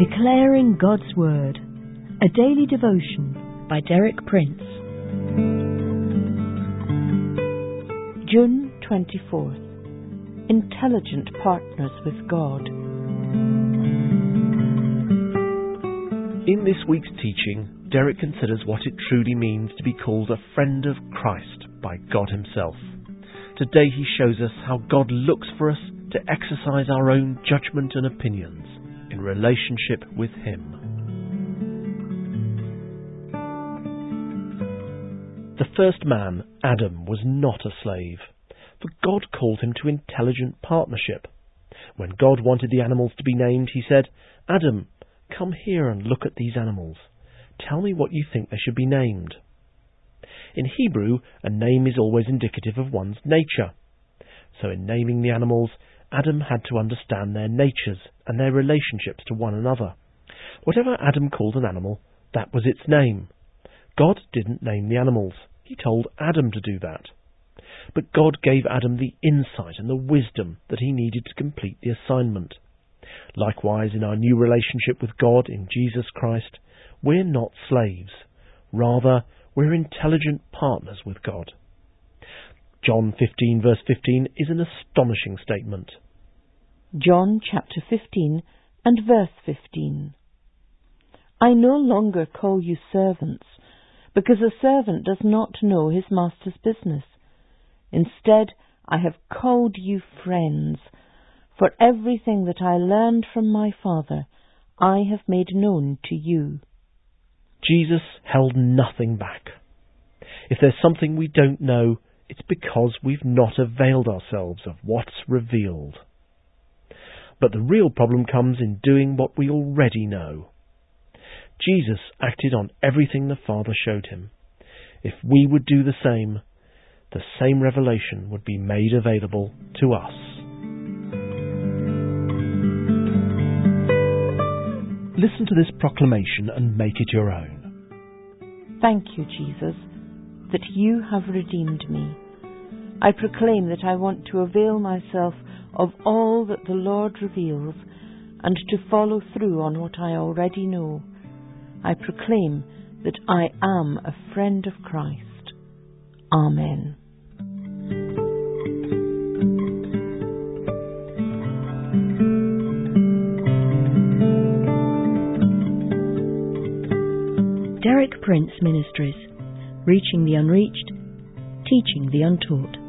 Declaring God's Word, a daily devotion by Derek Prince. June 24th. Intelligent Partners with God. In this week's teaching, Derek considers what it truly means to be called a friend of Christ by God Himself. Today he shows us how God looks for us to exercise our own judgment and opinions in relationship with Him. The first man, Adam, was not a slave, for God called him to intelligent partnership. When God wanted the animals to be named, He said, "Adam, come here and look at these animals. Tell me what you think they should be named." In Hebrew, a name is always indicative of one's nature. So in naming the animals, Adam had to understand their natures and their relationships to one another. Whatever Adam called an animal, that was its name. God didn't name the animals. He told Adam to do that. But God gave Adam the insight and the wisdom that he needed to complete the assignment. Likewise, in our new relationship with God in Jesus Christ, we're not slaves. Rather, we're intelligent partners with God. John 15 verse 15 is an astonishing statement. John chapter 15 and verse 15. I no longer call you servants, because a servant does not know his master's business. Instead, I have called you friends, for everything that I learned from my Father, I have made known to you. Jesus held nothing back. If there's something we don't know, it's because we've not availed ourselves of what's revealed. But the real problem comes in doing what we already know. Jesus acted on everything the Father showed him. If we would do the same revelation would be made available to us. Listen to this proclamation and make it your own. Thank you, Jesus, that you have redeemed me. I proclaim that I want to avail myself of all that the Lord reveals and to follow through on what I already know. I proclaim that I am a friend of Christ. Amen. Derek Prince Ministries, reaching the unreached, teaching the untaught.